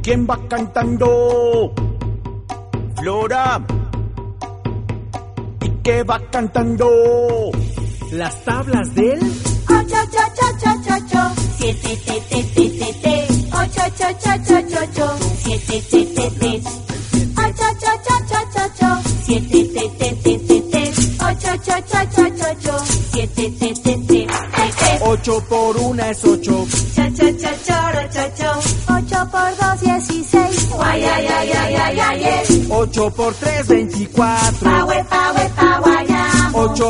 ¿Quién va cantando? Flora. ¿Y qué va cantando? Las tablas del 8-8-8-8-8, 7-te-te-te-te-te, 8-8-8-8-8, 7-te-te-te, 8-8-8-8-8, 7-te-te-te-te-te, 8-8-8-8-8, 7-te-te-te-te-te. 8 por 1 es 8. 8 por 2, 16. Guay, ay, ay, ay, ay, ay, ay. 8 por 3, 24. Pawe, pawe, pawe, 8